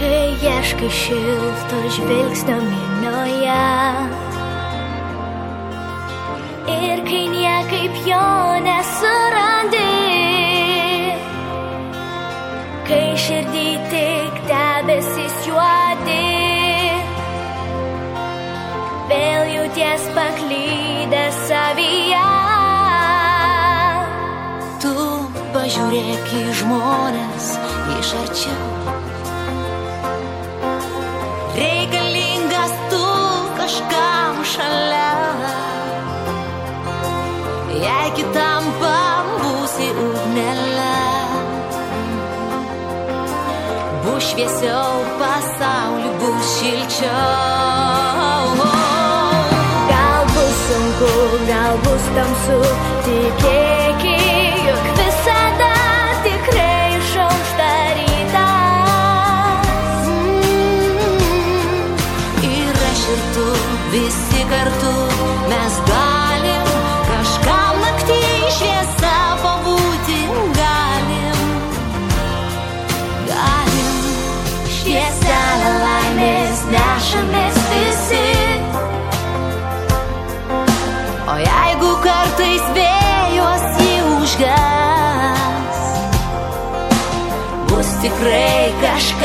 kai ieškai šilto žvilgsnio minioje ir kai niekaip jo nesurandi, kai širdį tik debesis juodi, vėl jauties paklydęs savyje. Tu pažiūrėk į žmones iš arčiau, reikalingas tu kažkam šalia, jei kitam pabūsi ugnele, bus šviesiau, pasaulį bus šilčiau. Gal bus sunku, gal bus tamsu, tikėkit, juk visada tikrai išauš rytas. Ir aš ir tu, visi kartu, mes galim kažkam naktį šviesą pabūti, galim švieselę laimės nešamės visi. O jeigu kartais vėjuos jį užges, bus tikrai kažkas